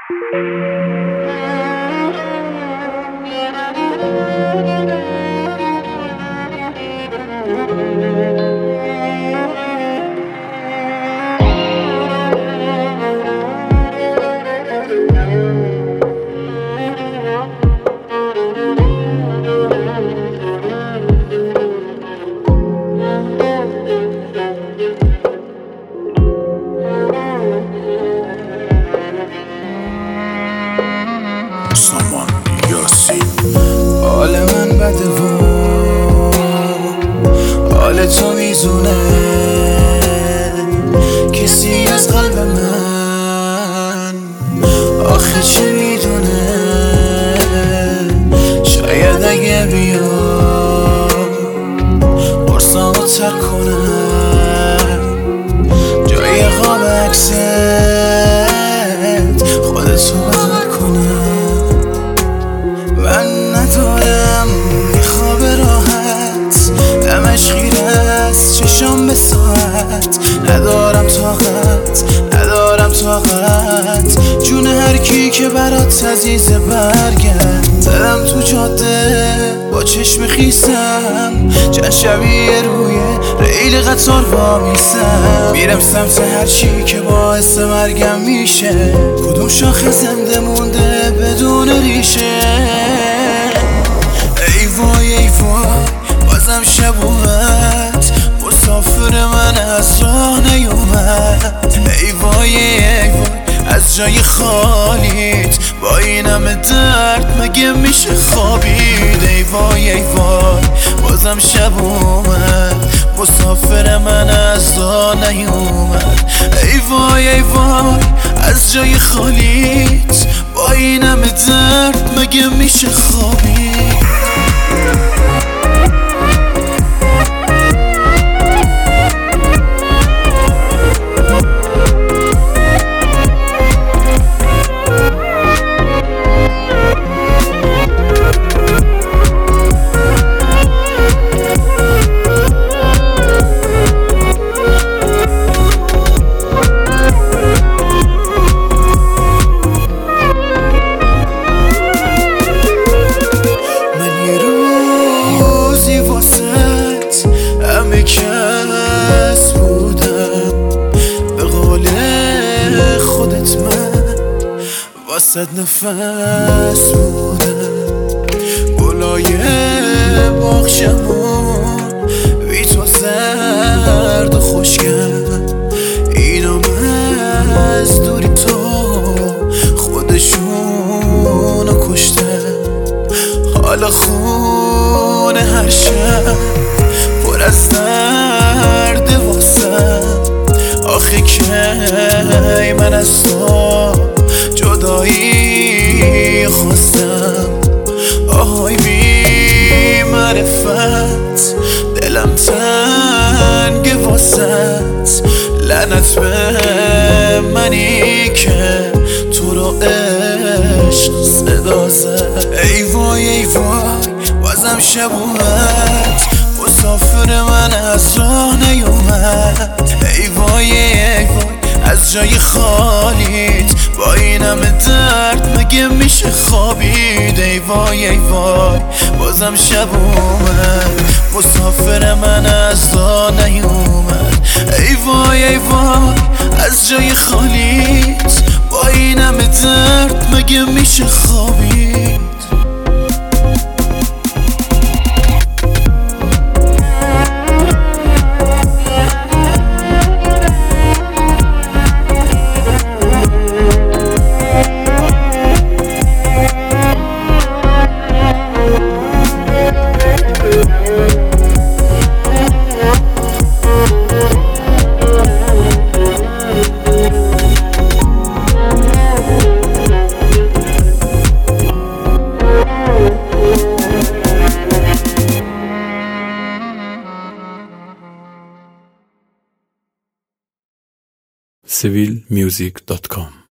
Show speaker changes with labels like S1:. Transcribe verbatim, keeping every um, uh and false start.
S1: حال من بده و حال تو میزونه، کسی از قلب من آخه چه میدونه. شاید اگه بیام قرصامو ترک کنم، جای خواب عکست خودتو بغل کنم. من ندارم یه خواب راحت، همش خیره است چشام به ساعت. ندارم طاقت ندارم طاقت جون هر کی که برات عزیزه برگرد. زدم تو جاده با چشم خیسم، چند شبیه روی ریل قطار وامیسم. میرم سمت هر چی که باعث مرگم میشه، کدوم شاخه زنده مونده بدون ریشه. ای وای ای وای بازم شب اومد، مسافر من از راه نیومد. ای وای ای وای از جای خالیت، با این همه درد مگه میشه خوابید. ای وای ای وای بازم شب اومد، مسافر من از راه نیومد. ای وای ای وای از جای خالیت، با این همه درد مگه میشه خوابید. کس بودم به قول خودت، من واسد نفس بودم. گلای باغچمون بی تو زرد و خوشگل، اینا من از دوری تو خودشونو کشتن. حالا خونه هر شب پر از درد واسم، آخه کی من از تو جدایی خواستم. آهای بی معرفت دلم تنگ واسط، لعنت به منی که تو رو عشق صدا زد. ای وای ای وای بازم شب اومد، مسافر من از راه نیومد. ای وای ای وای از جای خالیت، با این همه درد مگه میشه خوابید. ای وای ای وای بازم شب اومد، مسافر من از راه نیومد. ای وای ای وای از جای خالیت، با این همه درد مگه میشه خوابید.
S2: سیویل میوزیک دات کام